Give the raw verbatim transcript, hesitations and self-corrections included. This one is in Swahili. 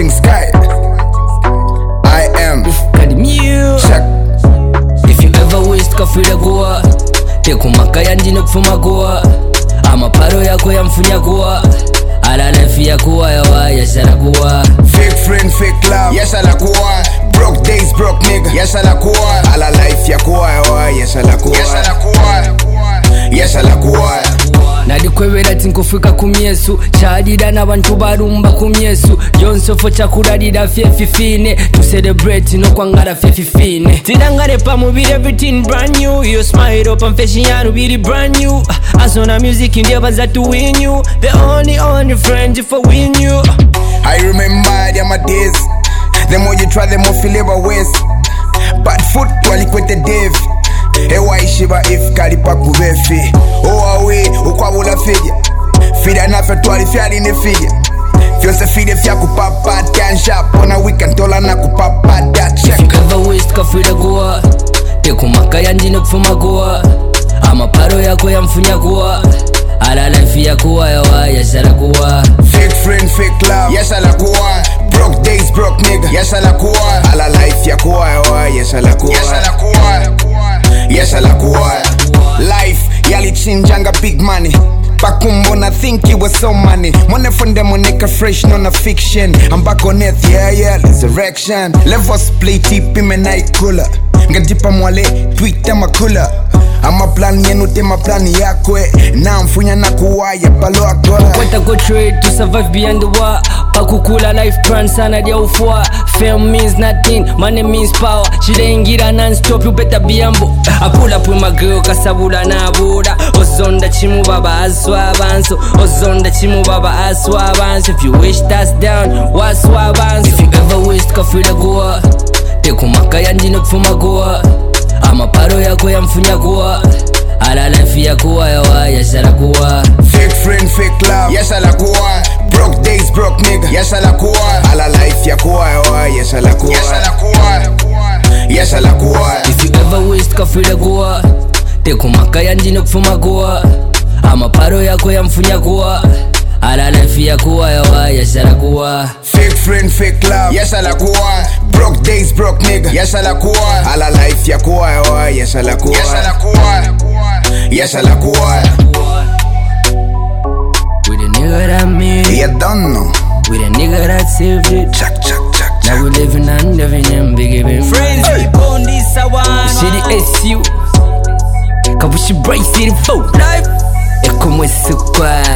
Scanting sky. I am Check. If you ever wish kafira goa tekumaka yandino kufuma goa amaparo yako yamfunya goa ala life yakuwa yawa yashala kuwa fake friend fake love yashala kuwa broke days broke nigga yashala kuwa ala life yakuwa yawa yashala kuwa yashala kuwa yashala kuwa nadikwebera tinkufika kumyesu chadida n'abantu barumba kumyesu yonsofo chakulalira fye fifine to celebrate no kwangala fye fifine tidangale pa mubiri everything brand new you smile up and fashion yanu biri brand new asona music ndiabaza to win you the only only friend for win you. I remember them my days, the more you try the more feel ever waste bad foot walikwete Dave ewa ishiba if kalipa kuvefi owawe ukwabula fidya fida nafe twali fyali ne fidya fyose fide fya kupapa tansha pona weekend tola na kupapa that check. If you ever wish kafira goa tekumaka yandino kufuma goa amaparo yako yamfunya goa ala life yakuwa yawa yashala kuwa fake friend fake love yashala kuwa broke days broke nigga yashala kuwa ala life yakuwa yawa yashala kuwa yashala kuwa yashala kuwa life yalichinjanga big money Pakumbo na think it was so money Money from them moneka fresh no na fiction I'm back on earth yeah yeah resurrection Level split tip ime na ikula Ngadipa mwale tweet makula Ama plan yenu tema plan yakwe Na mfunya na kuwaya balo akwa Kwenta go trade to survive beyond the war Pakukula life plan sana dia ufua Fame means nothing, money means power Shirengira non-stop you better be humble I pull up with my girl kasabula na buda Ozonda chimu baba aswa abanso Ozonda chimu baba aswa abanso If you wish that's down, waswa abanso If you ever wish kafira goa tekumaka yandino kufuma goa amaparo yako yamfunya goa ala life yakuwa yawa yashala kuwa fake friend fake love yashala kuwa broke days broke nigga yashala kuwa ala life yakuwa yawa yashala kuwa yashala kuwa yashala kuwa. If you ever wish kafira goa tekumaka yandino kufuma goa amaparo yako yamfunya goa ala life yakuwa yawa yashala kuwa fake friend fake love yashala kuwa broke days broke nigga yashala kuwa ala life yakuwa yawa yashala kuwa yashala kuwa yashala kuwa. We the nigga that made it, you don't know we the nigga that saved it. check check check check. Now we living and living and big even Friends, hey. on this one. City S U Kabushi Bright City Folk Life Ekomwe Sukwa